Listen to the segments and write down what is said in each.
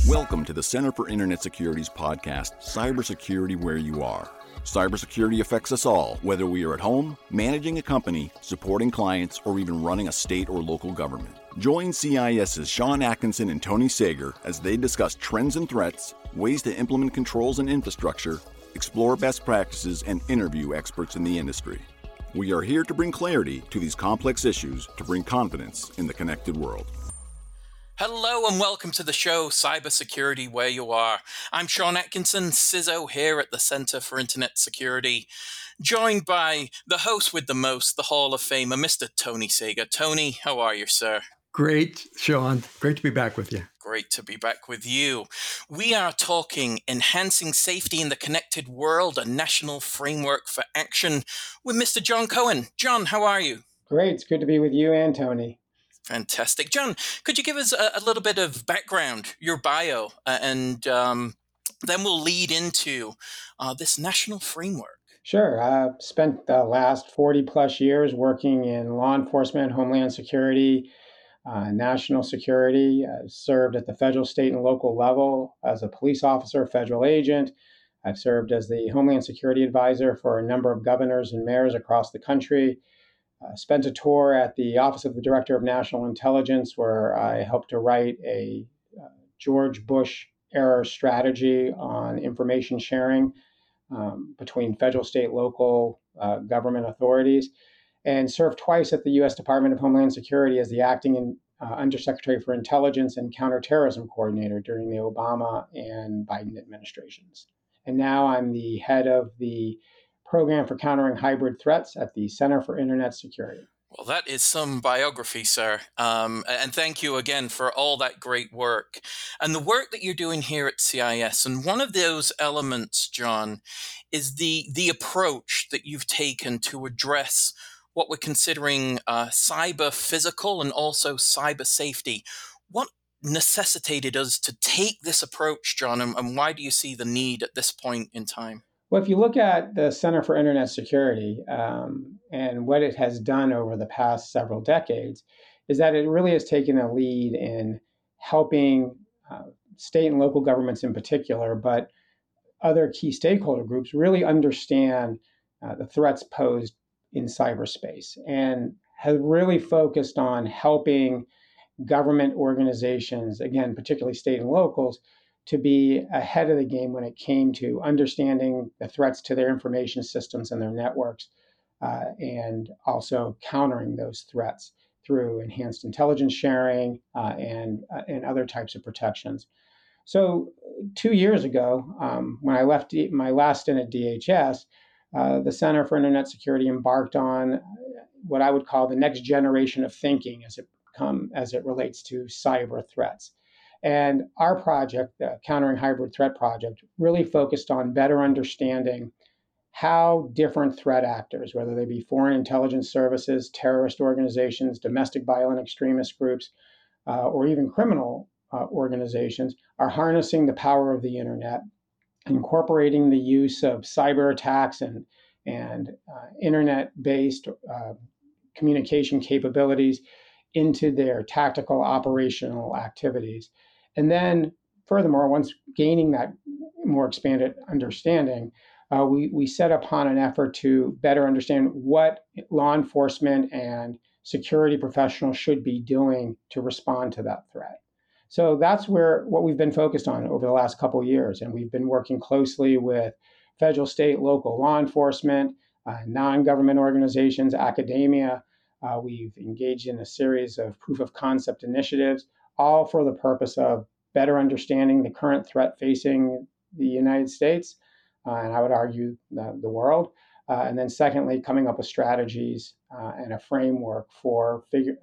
Welcome to the Center for Internet Security's podcast, Cybersecurity Where You Are. Cybersecurity affects us all, whether we are at home, managing a company, supporting clients, or even running a state or local government. Join CIS's Sean Atkinson and Tony Sager as they discuss trends and threats, ways to implement controls and infrastructure, explore best practices, and interview experts in the industry. We are here to bring clarity to these complex issues to bring confidence in the connected world. Hello and welcome to the show, Cybersecurity Where You Are. I'm Sean Atkinson, CISO here at the Center for Internet Security, joined by the host with the most, the Hall of Famer, Mr. Tony Sager. Tony, how are you, sir? Great, Sean. Great to be back with you. Great to be back with you. We are talking Enhancing Safety in the Connected World, a National Framework for Action with Mr. John Cohen. John, how are you? Great. It's good to be with you and Tony. Fantastic. John, could you give us a little bit of background, your bio, and then we'll lead into this national framework? Sure. I've spent the last 40 plus years working in law enforcement, homeland security, national security. I've served at the federal, state, and local level as a police officer, federal agent. I've served as the Homeland Security Advisor for a number of governors and mayors across the country. Spent a tour at the Office of the Director of National Intelligence, where I helped to write a George Bush era strategy on information sharing between federal, state, local government authorities, and served twice at the U.S. Department of Homeland Security as the acting Undersecretary for Intelligence and Counterterrorism Coordinator during the Obama and Biden administrations. And now I'm the head of the Program for Countering Hybrid Threats at the Center for Internet Security. Well, that is some biography, sir. And thank you again for all that great work. And the work that you're doing here at CIS. And one of those elements, John, is the approach that you've taken to address what we're considering cyber physical and also cyber safety. What necessitated us to take this approach, John, and why do you see the need at this point in time? Well, if you look at the Center for Internet Security and what it has done over the past several decades, is that it really has taken a lead in helping state and local governments in particular, but other key stakeholder groups really understand the threats posed in cyberspace, and has really focused on helping government organizations, again, particularly state and locals, to be ahead of the game when it came to understanding the threats to their information systems and their networks, and also countering those threats through enhanced intelligence sharing and other types of protections. So 2 years ago, when I left my last stint at DHS, the Center for Internet Security embarked on what I would call the next generation of thinking as it relates to cyber threats. And our project, the Countering Hybrid Threat Project, really focused on better understanding how different threat actors, whether they be foreign intelligence services, terrorist organizations, domestic violent extremist groups, or even criminal organizations, are harnessing the power of the internet, incorporating the use of cyber attacks and internet-based communication capabilities into their tactical operational activities. And then furthermore, once gaining that more expanded understanding, we set upon an effort to better understand what law enforcement and security professionals should be doing to respond to that threat. So that's what we've been focused on over the last couple of years. And we've been working closely with federal, state, local law enforcement, non-government organizations, academia. We've engaged in a series of proof of concept initiatives, all for the purpose of better understanding the current threat facing the United States, and I would argue the world. And then secondly, coming up with strategies and a framework for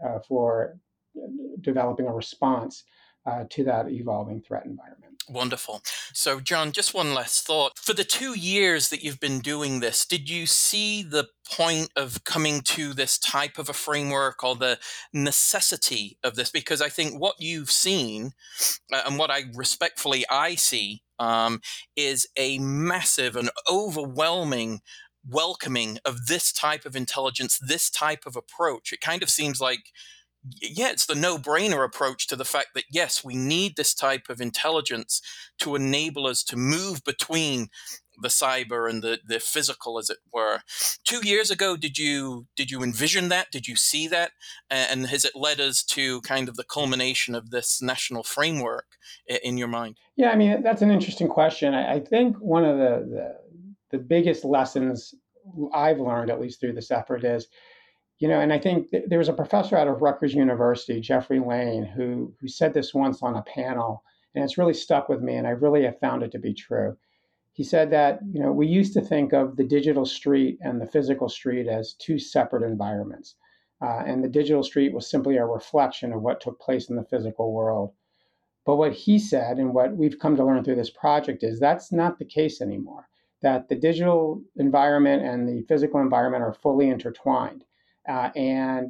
developing a response to that evolving threat environment. Wonderful. So, John, just one last thought. For the 2 years that you've been doing this, did you see the point of coming to this type of a framework or the necessity of this? Because I think what you've seen and what I see is a massive and overwhelming welcoming of this type of intelligence, this type of approach. It kind of seems like yeah, it's the no-brainer approach to the fact that, yes, we need this type of intelligence to enable us to move between the cyber and the physical, as it were. 2 years ago, did you envision that? Did you see that? And has it led us to kind of the culmination of this national framework in your mind? Yeah, I mean, that's an interesting question. I think one of the biggest lessons I've learned, at least through this effort, is, and I think there was a professor out of Rutgers University, Jeffrey Lane, who said this once on a panel, and it's really stuck with me, and I really have found it to be true. He said that, we used to think of the digital street and the physical street as two separate environments. And the digital street was simply a reflection of what took place in the physical world. But what he said, and what we've come to learn through this project, is that's not the case anymore. That the digital environment and the physical environment are fully intertwined. And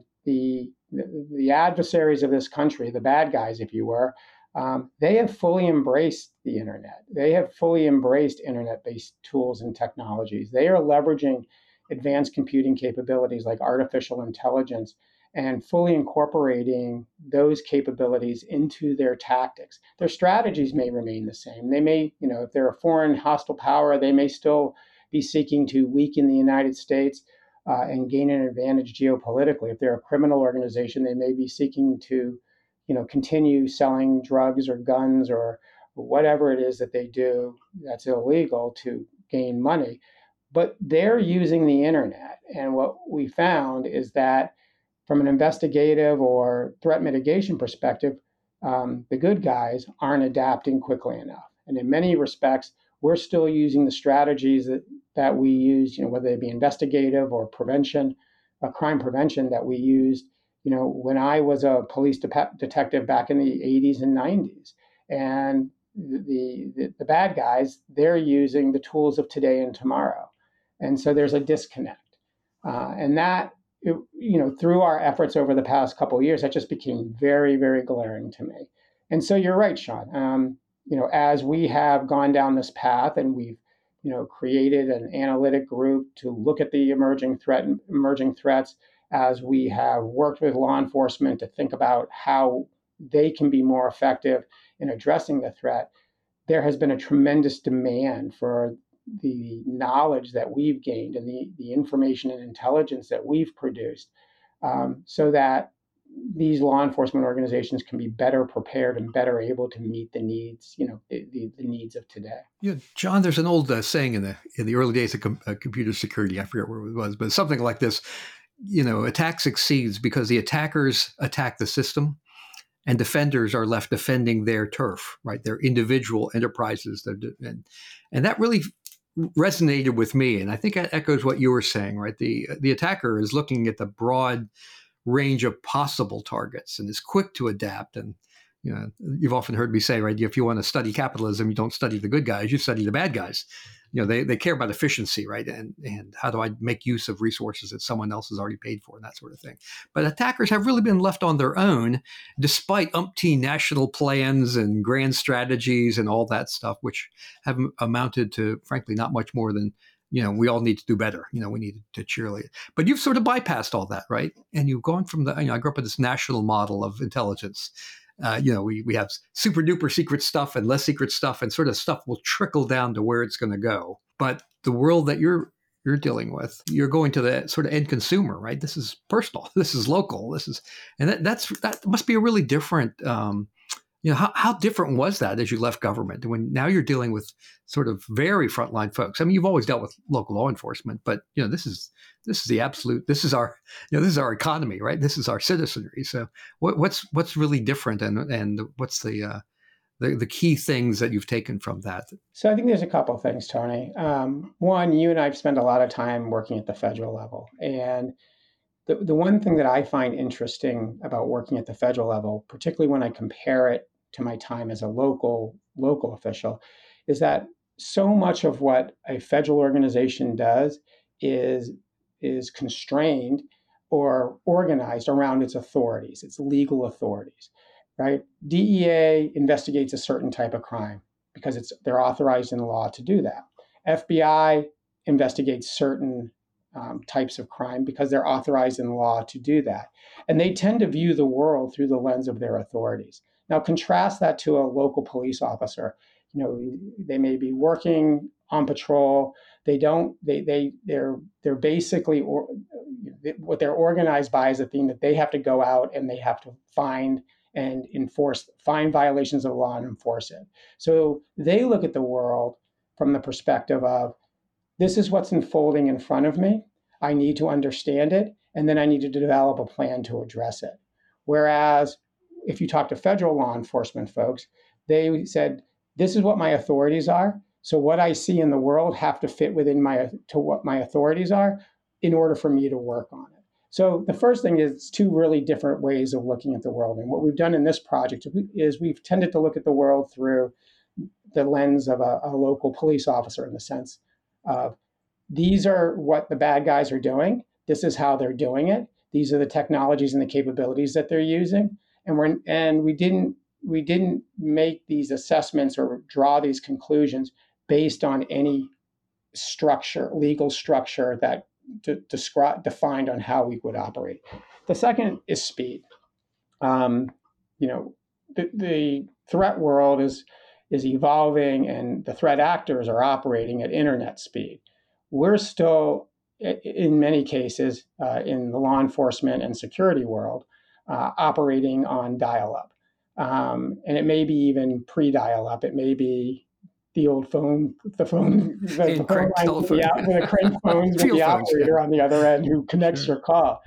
the adversaries of this country, the bad guys, if you were, they have fully embraced the internet. They have fully embraced internet-based tools and technologies. They are leveraging advanced computing capabilities like artificial intelligence and fully incorporating those capabilities into their tactics. Their strategies may remain the same. They may, if they're a foreign hostile power, they may still be seeking to weaken the United States and gain an advantage geopolitically. If they're a criminal organization, they may be seeking to, continue selling drugs or guns or whatever it is that they do that's illegal to gain money. But they're using the internet. And what we found is that from an investigative or threat mitigation perspective, the good guys aren't adapting quickly enough. And in many respects, we're still using the strategies that we use, whether they be investigative or prevention, crime prevention that we used, when I was a police detective back in the 80s and 90s. And the bad guys, they're using the tools of today and tomorrow. And so there's a disconnect. And that, through our efforts over the past couple of years, that just became very, very glaring to me. And so you're right, Sean. As we have gone down this path and we've, created an analytic group to look at the emerging threats, as we have worked with law enforcement to think about how they can be more effective in addressing the threat, there has been a tremendous demand for the knowledge that we've gained and the information and intelligence that we've produced, so that these law enforcement organizations can be better prepared and better able to meet the needs, the needs of today. Yeah, John, there's an old saying in the early days of computer security, I forget where it was, but something like this, attack succeeds because the attackers attack the system and defenders are left defending their turf, right? Their individual enterprises. And that really resonated with me. And I think that echoes what you were saying, right? The attacker is looking at the broad range of possible targets and is quick to adapt. And, you've often heard me say, right, if you want to study capitalism, you don't study the good guys, you study the bad guys. They care about efficiency, right? And how do I make use of resources that someone else has already paid for and that sort of thing. But attackers have really been left on their own, despite umpteen national plans and grand strategies and all that stuff, which have amounted to, frankly, not much more than, we all need to do better. We need to cheerlead. But you've sort of bypassed all that, right? And you've gone from I grew up in this national model of intelligence. We have super duper secret stuff and less secret stuff, and sort of stuff will trickle down to where it's going to go. But the world that you're dealing with, you're going to the sort of end consumer, right? This is personal. This is local. That must be a really different. How different was that as you left government when now you're dealing with sort of very frontline folks? I mean, you've always dealt with local law enforcement, but this is the absolute. This is our economy, right? This is our citizenry. So what's really different, and what's the key things that you've taken from that? So I think there's a couple of things, Tony. One, you and I've spent a lot of time working at the federal level, and the one thing that I find interesting about working at the federal level, particularly when I compare it to my time as a local official, is that so much of what a federal organization does is constrained or organized around its authorities, its legal authorities, right? DEA investigates a certain type of crime because they're authorized in law to do that. FBI investigates certain types of crime because they're authorized in law to do that. And they tend to view the world through the lens of their authorities. Now, contrast that to a local police officer. They may be working on patrol. They're basically, what they're organized by is a thing that they have to go out and they have to find violations of law and enforce it. So they look at the world from the perspective of, this is what's unfolding in front of me. I need to understand it, and then I need to develop a plan to address it. Whereas if you talk to federal law enforcement folks, they said, this is what my authorities are. So what I see in the world have to fit within what my authorities are in order for me to work on it. So the first thing is two really different ways of looking at the world. And what we've done in this project is we've tended to look at the world through the lens of a local police officer, in the sense of, these are what the bad guys are doing. This is how they're doing it. These are the technologies and the capabilities that they're using. And we didn't make these assessments or draw these conclusions based on any legal structure that defined on how we would operate. The second is speed. The threat world is evolving, and the threat actors are operating at internet speed. We're still, in many cases, in the law enforcement and security world, operating on dial-up. And it may be even pre-dial-up. It may be the old phone, the phone line with the crank phones with the operator on the other end who connects your call.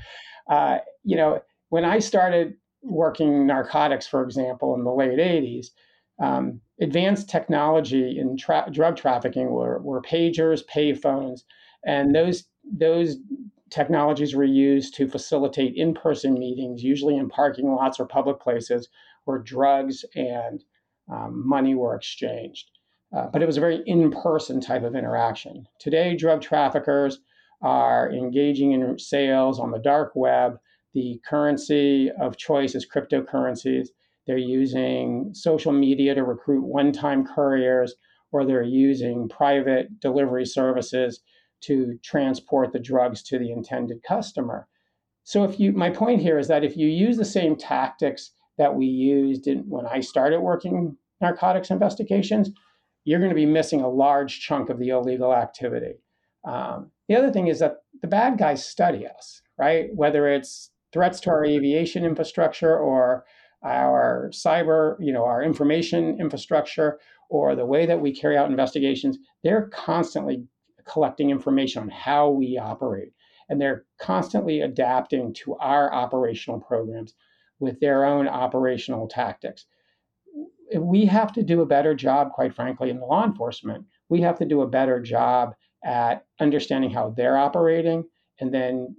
When I started working narcotics, for example, in the late 80s, advanced technology in drug trafficking were pagers, payphones, and those technologies were used to facilitate in-person meetings, usually in parking lots or public places where drugs and money were exchanged. But it was a very in-person type of interaction. Today, drug traffickers are engaging in sales on the dark web. The currency of choice is cryptocurrencies. They're using social media to recruit one-time couriers, or they're using private delivery services to transport the drugs to the intended customer. So my point here is that if you use the same tactics that we used when I started working narcotics investigations, you're going to be missing a large chunk of the illegal activity. The other thing is that the bad guys study us, right? Whether it's threats to our aviation infrastructure or our cyber, our information infrastructure, or the way that we carry out investigations, they're constantly collecting information on how we operate. And they're constantly adapting to our operational programs with their own operational tactics. We have to do a better job, quite frankly, in the law enforcement. We have to do a better job at understanding how they're operating, and then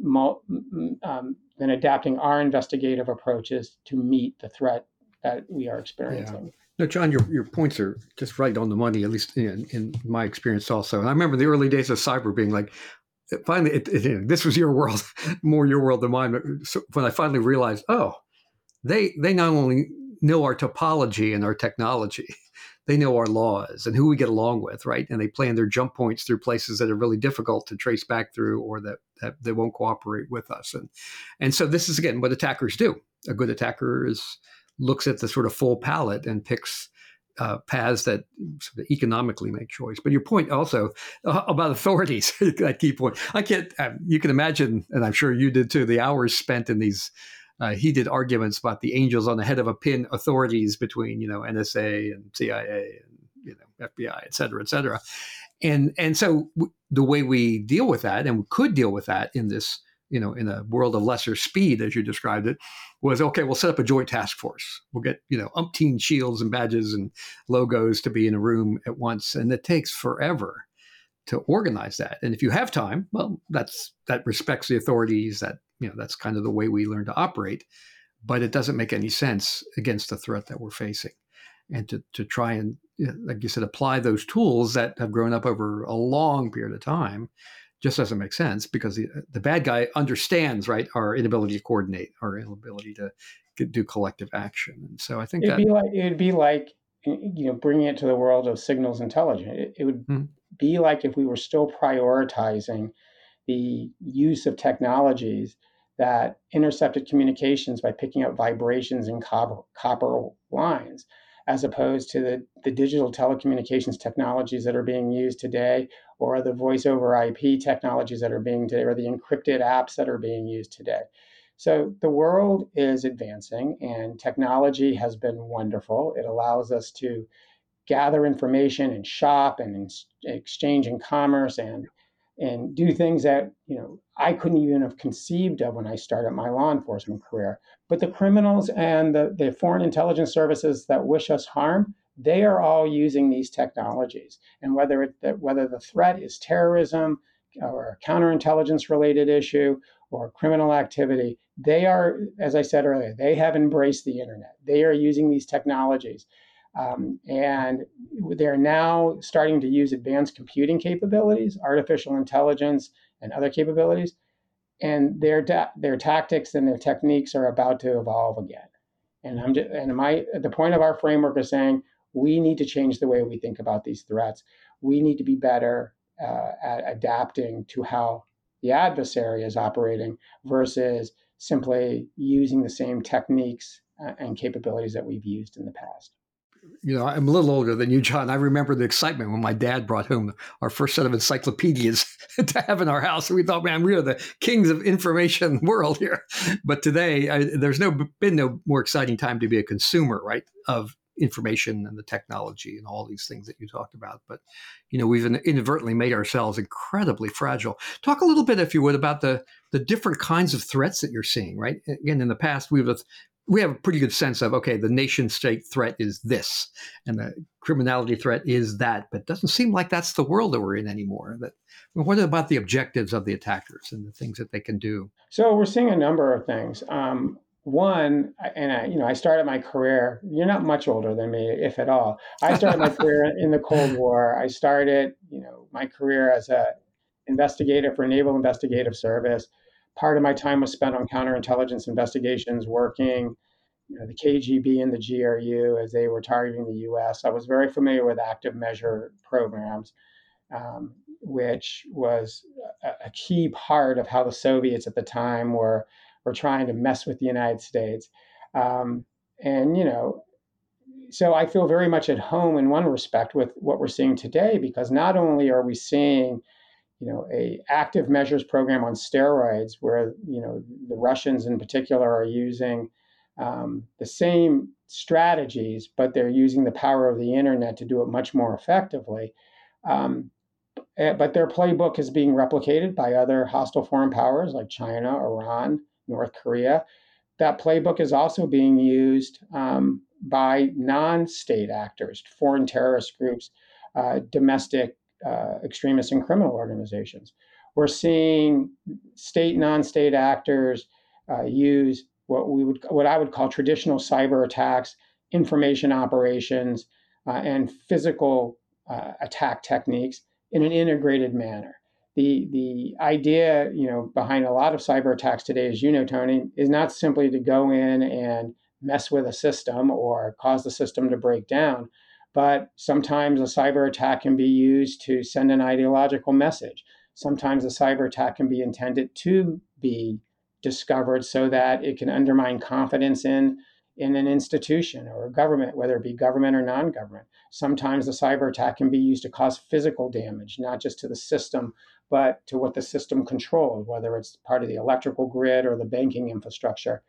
adapting our investigative approaches to meet the threat that we are experiencing. Yeah. No, John, your points are just right on the money, at least in my experience also. And I remember the early days of cyber being like, finally, this was your world, more your world than mine. So when I finally realized, they not only know our topology and our technology, they know our laws and who we get along with, right? And they plan their jump points through places that are really difficult to trace back through, or that they won't cooperate with us. And so this is, again, what attackers do. A good attacker looks at the sort of full palette and picks paths that sort of economically make choice. But your point also about authorities, that key point. You can imagine, and I'm sure you did too, the hours spent in these heated arguments about the angels on the head of a pin authorities between, NSA and CIA and, FBI, et cetera, et cetera. And so the way we deal with that, and we could deal with that in this, in a world of lesser speed, as you described it, was, okay, we'll set up a joint task force. We'll get, umpteen shields and badges and logos to be in a room at once. And it takes forever to organize that. And if you have time, well, that respects the authorities. That's kind of the way we learn to operate, but it doesn't make any sense against the threat that we're facing. And to try and, like you said, apply those tools that have grown up over a long period of time just doesn't make sense, because the bad guy understands, right, our inability to coordinate, our inability to do collective action. And so I think it'd be like bringing it to the world of signals intelligence. It would be like if we were still prioritizing the use of technologies that intercepted communications by picking up vibrations in copper lines, as opposed to the digital telecommunications technologies that are being used today, or the voice over IP technologies that are being today, or the encrypted apps that are being used today. So the world is advancing, and technology has been wonderful. It allows us to gather information and shop and exchange in commerce and do things that I couldn't even have conceived of when I started my law enforcement career. But the criminals and the foreign intelligence services that wish us harm, they are all using these technologies. And whether the threat is terrorism or a counterintelligence related issue or criminal activity, they are, as I said earlier, they have embraced the internet. They are using these technologies. And they're now starting to use advanced computing capabilities, artificial intelligence, and other capabilities. And their tactics and their techniques are about to evolve again. And the point of our framework is saying we need to change the way we think about these threats. We need to be better at adapting to how the adversary is operating versus simply using the same techniques and capabilities that we've used in the past. I'm a little older than you, John. I remember the excitement when my dad brought home our first set of encyclopedias to have in our house. And we thought, man, we are the kings of information world here. But today, there's been no more exciting time to be a consumer, right, of information and the technology and all these things that you talked about. But, we've inadvertently made ourselves incredibly fragile. Talk a little bit, if you would, about the different kinds of threats that you're seeing, right? Again, in the past, we have a pretty good sense of, okay, the nation state threat is this and the criminality threat is that, but it doesn't seem like that's the world that we're in anymore. What about the objectives of the attackers and the things that they can do? So we're seeing a number of things. One, and I started my career, you're not much older than me, if at all. I started my career in the Cold War. I started, my career as a investigator for Naval Investigative Service. Part of my time was spent on counterintelligence investigations, working, the KGB and the GRU as they were targeting the U.S. I was very familiar with active measure programs, which was a key part of how the Soviets at the time were trying to mess with the United States. So I feel very much at home in one respect with what we're seeing today, because not only are we seeing a active measures program on steroids where, the Russians in particular are using the same strategies, but they're using the power of the internet to do it much more effectively. But their playbook is being replicated by other hostile foreign powers like China, Iran, North Korea. That playbook is also being used by non-state actors, foreign terrorist groups, domestic extremist and criminal organizations. We're seeing state, non-state actors use what I would call traditional cyber attacks, information operations, and physical attack techniques in an integrated manner. The idea, behind a lot of cyber attacks today, as you know, Tony, is not simply to go in and mess with a system or cause the system to break down, but sometimes a cyber attack can be used to send an ideological message. Sometimes a cyber attack can be intended to be discovered so that it can undermine confidence in an institution or a government, whether it be government or non-government. Sometimes the cyber attack can be used to cause physical damage, not just to the system, but to what the system controls, whether it's part of the electrical grid or the banking infrastructure.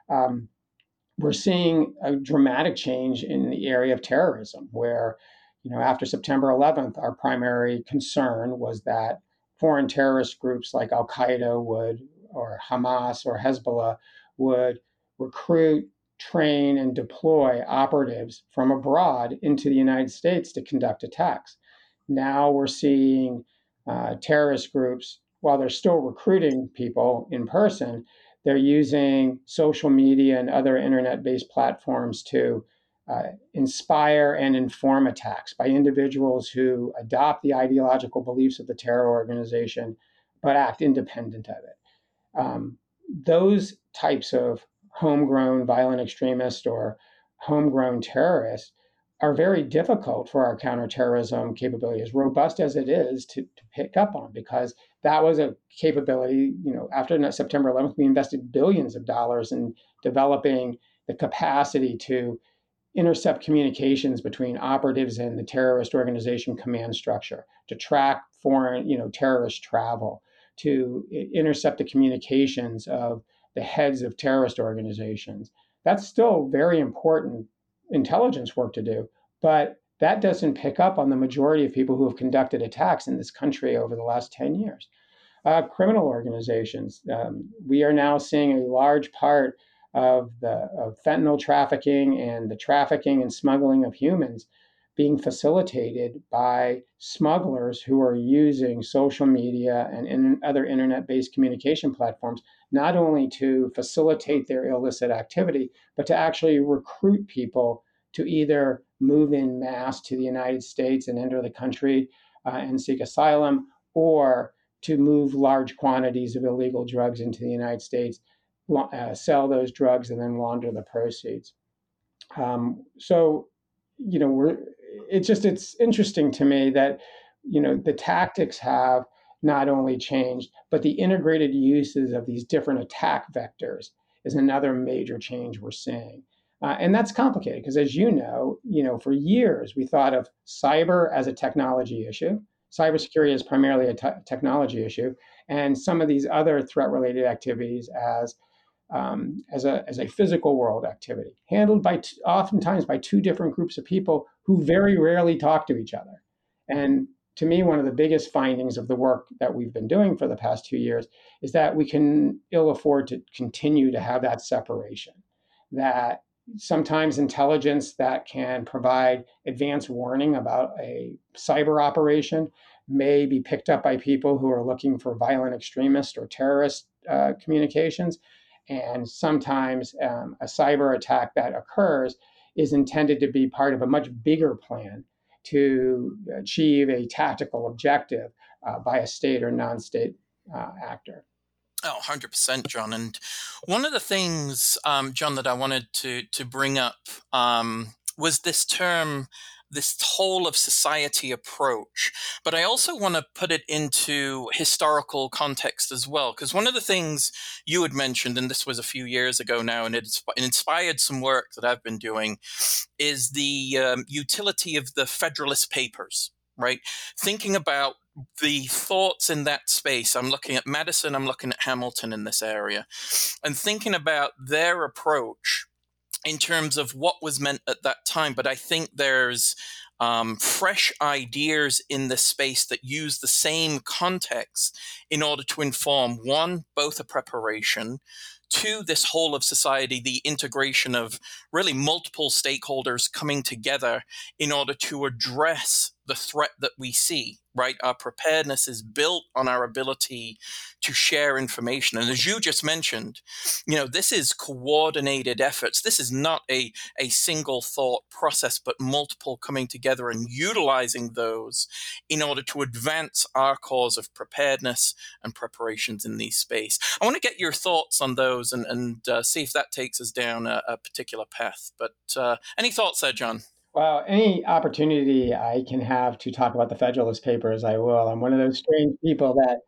We're seeing a dramatic change in the area of terrorism, where, after September 11th, our primary concern was that foreign terrorist groups like Al-Qaeda or Hamas or Hezbollah would recruit, train, and deploy operatives from abroad into the United States to conduct attacks. Now we're seeing terrorist groups, while they're still recruiting people in person, they're using social media and other internet-based platforms to inspire and inform attacks by individuals who adopt the ideological beliefs of the terror organization, but act independent of it. Those types of homegrown violent extremists or homegrown terrorists are very difficult for our counterterrorism capability, as robust as it is, to pick up on, because that was a capability. After September 11th, we invested billions of dollars in developing the capacity to intercept communications between operatives and the terrorist organization command structure, to track foreign, terrorist travel, to intercept the communications of the heads of terrorist organizations. That's still very important intelligence work to do, but that doesn't pick up on the majority of people who have conducted attacks in this country over the last 10 years. Criminal organizations. We are now seeing a large part of fentanyl trafficking and the trafficking and smuggling of humans being facilitated by smugglers who are using social media and other internet-based communication platforms, not only to facilitate their illicit activity, but to actually recruit people to either move in mass to the United States and enter the country and seek asylum, or to move large quantities of illegal drugs into the United States, sell those drugs, and then launder the proceeds. It's interesting to me that, the tactics have not only changed, but the integrated uses of these different attack vectors is another major change we're seeing. And that's complicated because, as for years we thought of cyber as a technology issue. Cybersecurity is primarily a technology issue, and some of these other threat-related activities as a physical world activity, handled oftentimes by two different groups of people who very rarely talk to each other. And to me, one of the biggest findings of the work that we've been doing for the past 2 years is that we can ill afford to continue to have that separation. That sometimes intelligence that can provide advance warning about a cyber operation may be picked up by people who are looking for violent extremist or terrorist communications. And sometimes a cyber attack that occurs is intended to be part of a much bigger plan to achieve a tactical objective by a state or non-state actor. Oh, 100%, John. And one of the things, John, that I wanted to bring up was this term, this whole of society approach. But I also want to put it into historical context as well, because one of the things you had mentioned, and this was a few years ago now, and it inspired some work that I've been doing, is the utility of the Federalist Papers, right? Thinking about the thoughts in that space. I'm looking at Madison, I'm looking at Hamilton in this area, and thinking about their approach in terms of what was meant at that time. But I think there's fresh ideas in this space that use the same context in order to inform, one, both a preparation, two, this whole of society, the integration of really multiple stakeholders coming together in order to address the threat that we see, right? Our preparedness is built on our ability to share information. And as you just mentioned, this is coordinated efforts. This is not a single thought process, but multiple coming together and utilizing those in order to advance our cause of preparedness and preparations in these space. I want to get your thoughts on those and see if that takes us down a particular path. But any thoughts there, John? Well, any opportunity I can have to talk about the Federalist Papers, I will. I'm one of those strange people that,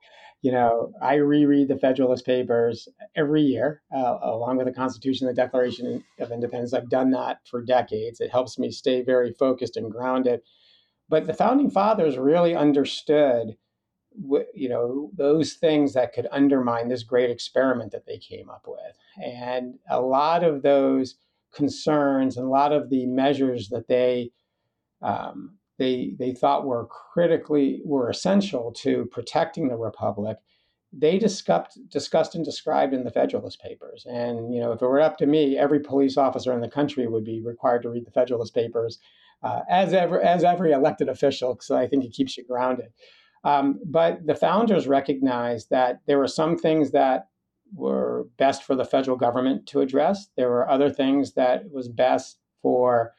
I reread the Federalist Papers every year, along with the Constitution and the Declaration of Independence. I've done that for decades. It helps me stay very focused and grounded. But the Founding Fathers really understood, those things that could undermine this great experiment that they came up with. And a lot of those concerns and a lot of the measures that they thought were essential to protecting the Republic, they discussed and described in the Federalist Papers. And if it were up to me, every police officer in the country would be required to read the Federalist Papers, as every elected official. So I think it keeps you grounded. But the founders recognized that there were some things that were best for the federal government to address. There were other things that was best for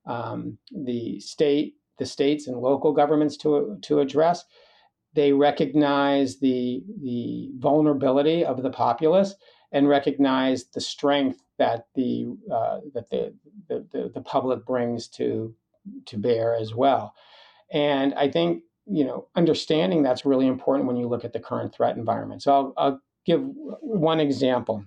the states and local governments to address. They recognized the vulnerability of the populace and recognized the strength that the public brings to to bear as well. And I think, understanding that's really important when you look at the current threat environment. So I'll give one example.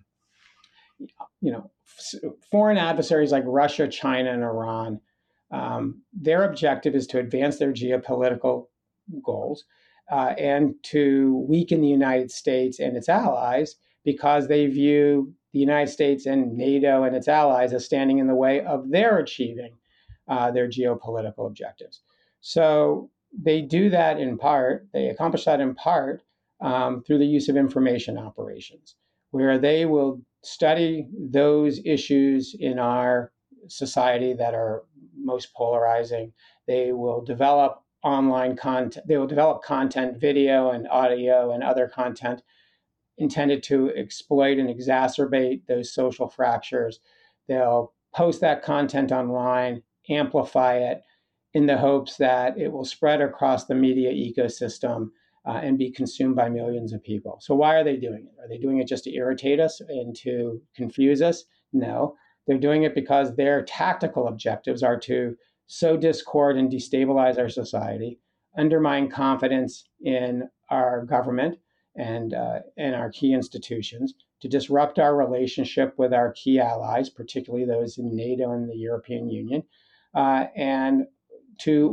Foreign adversaries like Russia, China, and Iran, their objective is to advance their geopolitical goals and to weaken the United States and its allies because they view the United States and NATO and its allies as standing in the way of their achieving their geopolitical objectives. So they do that in part, they accomplish that in part through the use of information operations, where they will study those issues in our society that are most polarizing. They will develop online content, they will develop content, video and audio and other content intended to exploit and exacerbate those social fractures. They'll post that content online, amplify it in the hopes that it will spread across the media ecosystem and be consumed by millions of people. So why are they doing it? Are they doing it just to irritate us and to confuse us? No, they're doing it because their tactical objectives are to sow discord and destabilize our society, undermine confidence in our government and our key institutions, to disrupt our relationship with our key allies, particularly those in NATO and the European Union, and to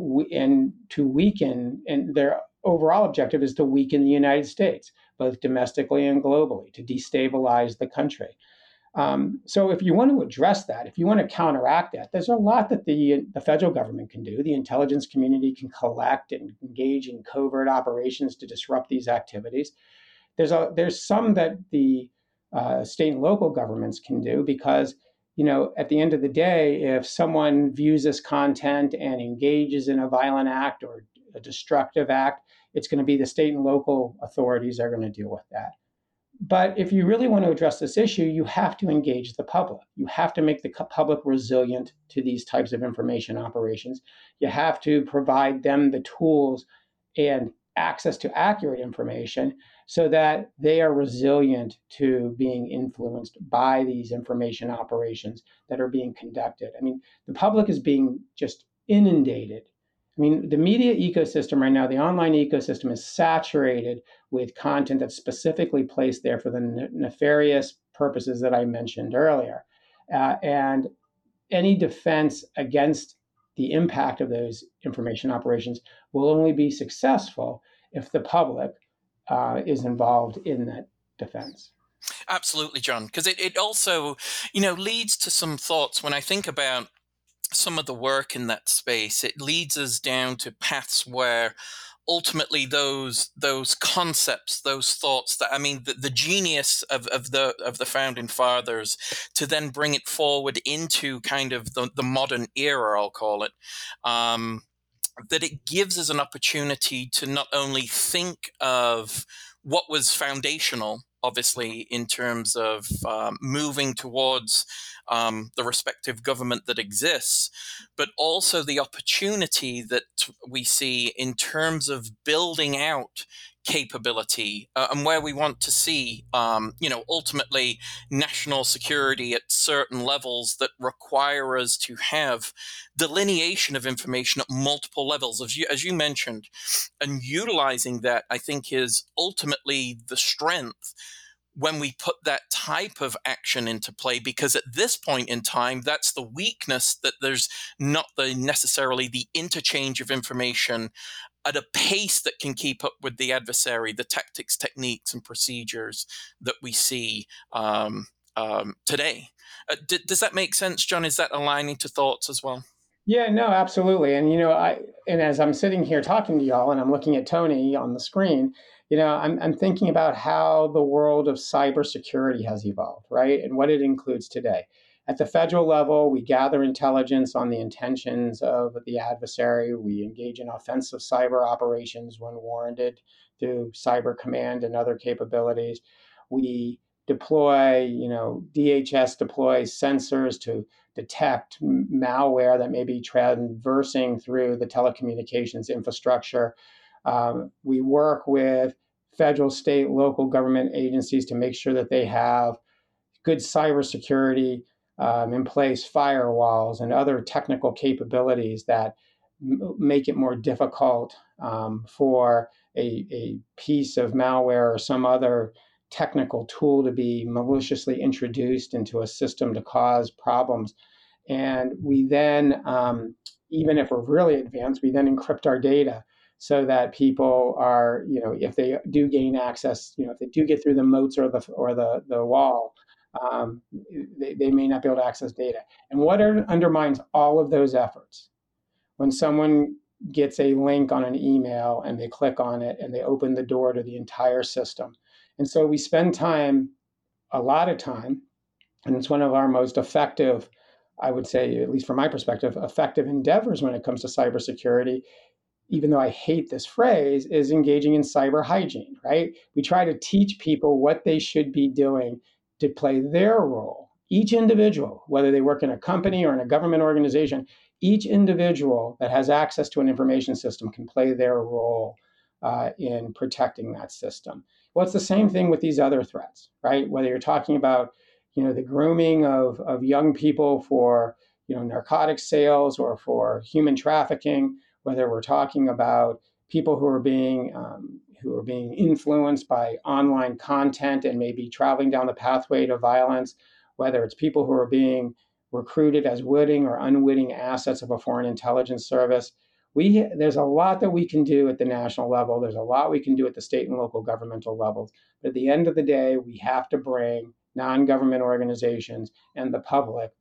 weaken, and their overall objective is to weaken the United States, both domestically and globally, to destabilize the country. So if you want to address that, if you want to counteract that, there's a lot that the federal government can do. The intelligence community can collect and engage in covert operations to disrupt these activities. There's some that the state and local governments can do because, at the end of the day, if someone views this content and engages in a violent act or a destructive act, it's going to be the state and local authorities that are going to deal with that. But if you really want to address this issue, you have to engage the public. You have to make the public resilient to these types of information operations. You have to provide them the tools and access to accurate information so that they are resilient to being influenced by these information operations that are being conducted. I mean, the public is being just inundated. I mean, the media ecosystem right now, the online ecosystem is saturated with content that's specifically placed there for the nefarious purposes that I mentioned earlier. And any defense against the impact of those information operations will only be successful if the public is involved in that defense. Absolutely, John, because it also, leads to some thoughts when I think about some of the work in that space. It leads us down to paths where ultimately those concepts, those thoughts, that the genius of the founding fathers, to then bring it forward into kind of the modern era, I'll call it, that it gives us an opportunity to not only think of what was foundational, obviously, in terms of moving towards the respective government that exists, but also the opportunity that we see in terms of building out capability and where we want to see, ultimately national security at certain levels that require us to have delineation of information at multiple levels, as you mentioned, and utilizing that, I think, is ultimately the strength when we put that type of action into play, because at this point in time, that's the weakness, that there's not necessarily the interchange of information at a pace that can keep up with the adversary, the tactics, techniques, and procedures that we see today. Does that make sense, John? Is that aligning to thoughts as well? Yeah, no, absolutely. And, and as I'm sitting here talking to y'all and I'm looking at Tony on the screen, I'm thinking about how the world of cybersecurity has evolved, right? And what it includes today. At the federal level, we gather intelligence on the intentions of the adversary. We engage in offensive cyber operations when warranted through cyber command and other capabilities. We deploy, DHS deploys sensors to detect malware that may be traversing through the telecommunications infrastructure. We work with federal, state, local government agencies to make sure that they have good cybersecurity in place firewalls and other technical capabilities that make it more difficult for a piece of malware or some other technical tool to be maliciously introduced into a system to cause problems. And we then, even if we're really advanced, we then encrypt our data so that people are, if they do gain access, if they do get through the moats or the wall, they may not be able to access data. And what undermines all of those efforts? When someone gets a link on an email and they click on it and they open the door to the entire system. And so we spend a lot of time, and it's one of our most effective, I would say, at least from my perspective, effective endeavors when it comes to cybersecurity, even though I hate this phrase, is engaging in cyber hygiene, right? We try to teach people what they should be doing to play their role. Each individual, whether they work in a company or in a government organization, each individual that has access to an information system can play their role in protecting that system. Well, it's the same thing with these other threats, right? Whether you're talking about, the grooming of young people for, narcotics sales or for human trafficking, whether we're talking about people who are being influenced by online content and maybe traveling down the pathway to violence, whether it's people who are being recruited as witting or unwitting assets of a foreign intelligence service. There's a lot that we can do at the national level. There's a lot we can do at the state and local governmental levels. But at the end of the day, we have to bring non-government organizations and the public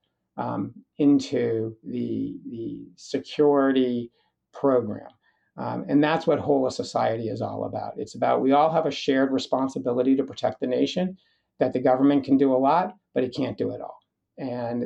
into the security program. And that's what Whole of Society is all about. It's about, we all have a shared responsibility to protect the nation, that the government can do a lot, but it can't do it all. And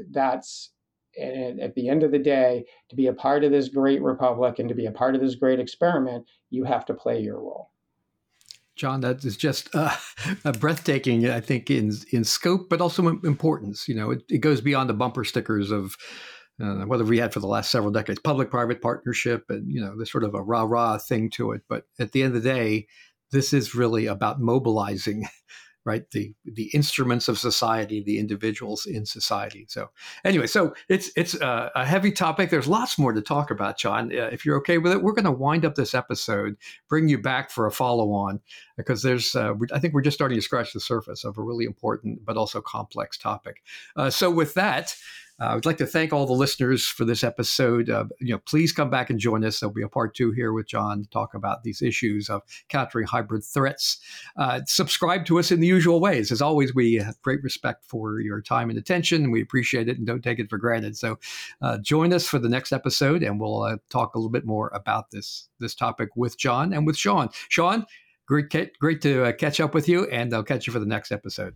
at the end of the day, to be a part of this great republic and to be a part of this great experiment, you have to play your role. John, that is just breathtaking, I think, in scope, but also importance. It goes beyond the bumper stickers of whether we had for the last several decades, public-private partnership, and, there's sort of a rah-rah thing to it. But at the end of the day, this is really about mobilizing, right, the instruments of society, the individuals in society. So anyway, it's a heavy topic. There's lots more to talk about, John. If you're okay with it, we're going to wind up this episode, bring you back for a follow-on, because I think we're just starting to scratch the surface of a really important but also complex topic. So with that, I would like to thank all the listeners for this episode. Please come back and join us. There'll be a part 2 here with John to talk about these issues of countering hybrid threats. Subscribe to us in the usual ways. As always, we have great respect for your time and attention, and we appreciate it and don't take it for granted. So join us for the next episode, and we'll talk a little bit more about this topic with John and with Sean. Sean, great to catch up with you, and I'll catch you for the next episode.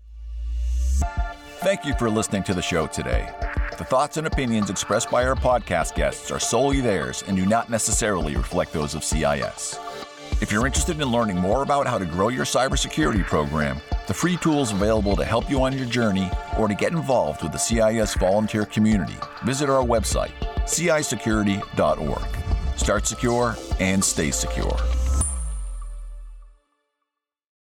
Thank you for listening to the show today. The thoughts and opinions expressed by our podcast guests are solely theirs and do not necessarily reflect those of CIS. If you're interested in learning more about how to grow your cybersecurity program, the free tools available to help you on your journey, or to get involved with the CIS volunteer community, visit our website, cisecurity.org. Start secure and stay secure.